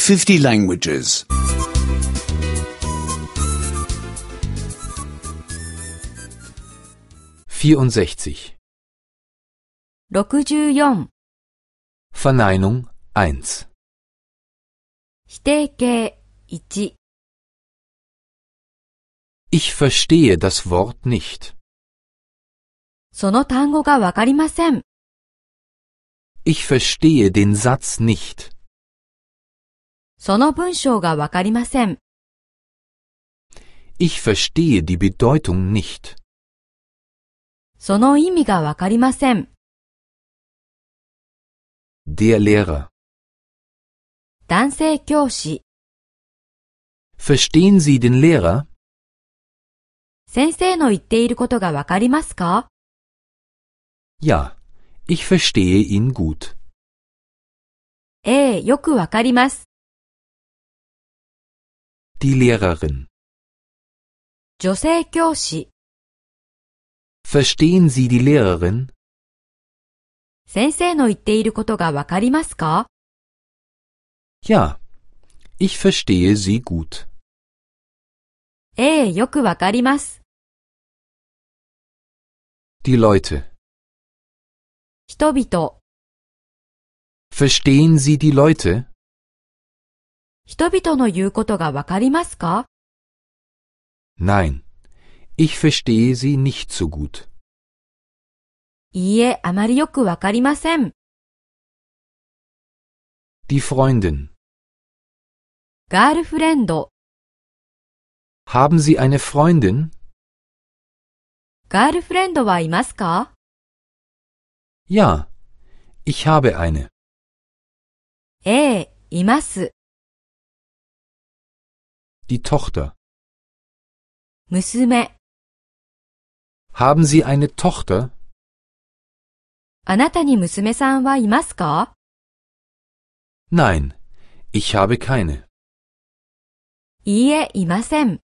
50 languages. 64. 64 Verneinung 1. 否定形1 Ich verstehe das Wort nicht. その単語がわかりません。 Ich verstehe den Satz nicht. その文章がわかりません。 Ich verstehe die Bedeutung nicht. その意味がわかりません。 Der Lehrer. 男性教師。 Verstehen Sie den Lehrer? 先生の言っていることがわかりますか？ Ja, ich verstehe ihn gut. ええ、よくわかります。 Die Lehrerin. 女性教師。 Verstehen Sie die Lehrerin? 先生の言っていることがわかりますか？ Ja, ich verstehe sie gut. ええ、よくわかります。 Die Leute. 人々。 Verstehen Sie die Leute? 人々の言うことがわかりますか？ Nein, ich verstehe sie nicht so gut. いいえ、あまりよくわかりません。 Die Freundin. ガールフレンド。 Haben Sie eine Freundin? ガールフレンドはいますか？ Ja, ich habe eine. ええ、います。 Die Tochter. 娘。 Haben Sie eine Tochter? あなたに娘さんはいますか？ Nein, ich habe keine. いいえ、いません。